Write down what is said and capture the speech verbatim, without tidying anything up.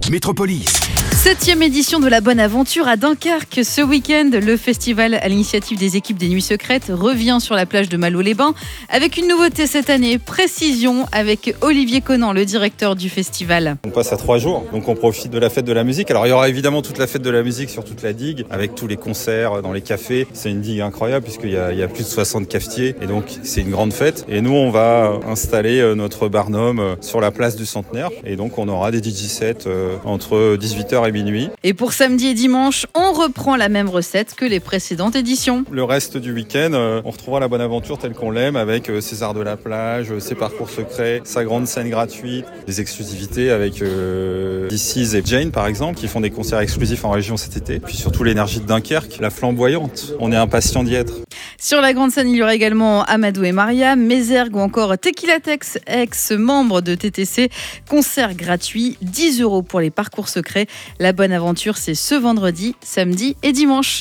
Métropolis. Septième édition de la Bonne Aventure à Dunkerque. Ce week-end, le festival à l'initiative des équipes des Nuits Secrètes revient sur la plage de Malo-les-Bains avec une nouveauté cette année, Précision, avec Olivier Conan, le directeur du festival. On passe à trois jours, donc on profite de la fête de la musique. Alors il y aura évidemment toute la fête de la musique sur toute la digue, avec tous les concerts dans les cafés. C'est une digue incroyable puisqu'il y a, il y a plus de soixante cafetiers et donc c'est une grande fête. Et nous on va installer notre Barnum sur la place du Centenaire et donc on aura des D J sets entre dix-huit heures et minuit. Et pour samedi et dimanche, on reprend la même recette que les précédentes éditions. Le reste du week-end, on retrouvera la Bonne Aventure telle qu'on l'aime, avec ses arts de la plage, ses parcours secrets, sa grande scène gratuite, des exclusivités avec euh, This Is et Jane par exemple, qui font des concerts exclusifs en région cet été. Puis surtout l'énergie de Dunkerque, la flamboyante. On est impatient d'y être. Sur la grande scène, il y aura également Amadou et Maria, Mézergue ou encore Tequila Tex, ex-membre de T T C. Concert gratuit, dix euros pour les parcours secrets. La Bonne Aventure, c'est ce vendredi, samedi et dimanche.